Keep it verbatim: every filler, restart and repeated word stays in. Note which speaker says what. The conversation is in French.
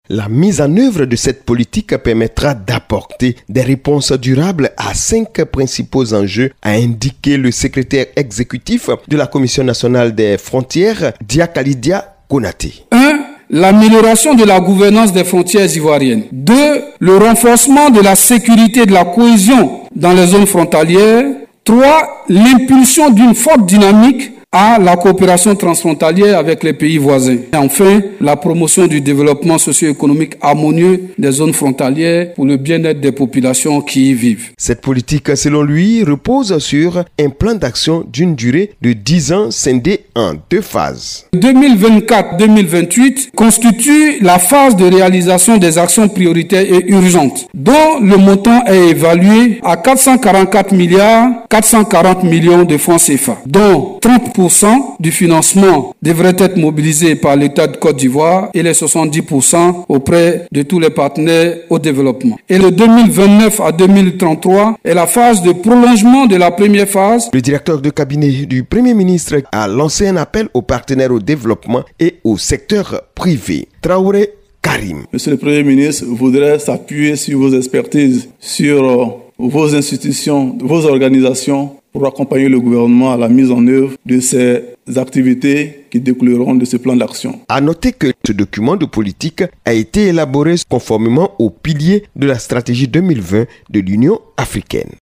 Speaker 1: La mise en œuvre de cette politique permettra d'apporter des réponses durables à cinq principaux enjeux, a indiqué le secrétaire exécutif de la Commission nationale des frontières, Diakalidia Konaté.
Speaker 2: un L'amélioration de la gouvernance des frontières ivoiriennes. deux Le renforcement de la sécurité et de la cohésion dans les zones frontalières. trois L'impulsion d'une forte dynamique à la coopération transfrontalière avec les pays voisins. Et enfin, la promotion du développement socio-économique harmonieux des zones frontalières pour le bien-être des populations qui y vivent.
Speaker 1: Cette politique, selon lui, repose sur un plan d'action d'une durée de dix ans scindé en deux phases.
Speaker 2: deux mille vingt-quatre deux mille vingt-huit constitue la phase de réalisation des actions prioritaires et urgentes, dont le montant est évalué à quatre cent quarante-quatre milliards quatre cent quarante millions de francs C F A, dont trente pour cent du financement devrait être mobilisé par l'État de Côte d'Ivoire et les soixante-dix pour cent auprès de tous les partenaires au développement. Et le deux mille vingt-neuf à deux mille trente-trois est la phase de prolongement de la première phase.
Speaker 1: Le directeur de cabinet du Premier ministre a lancé un appel aux partenaires au développement et au secteur privé. Traoré Karim.
Speaker 3: Monsieur le Premier ministre voudrait s'appuyer sur vos expertises, sur vos institutions, vos organisations, pour accompagner le gouvernement à la mise en œuvre de ces activités qui découleront de ce plan d'action.
Speaker 1: À noter que ce document de politique a été élaboré conformément aux piliers de la stratégie deux mille vingt de l'Union africaine.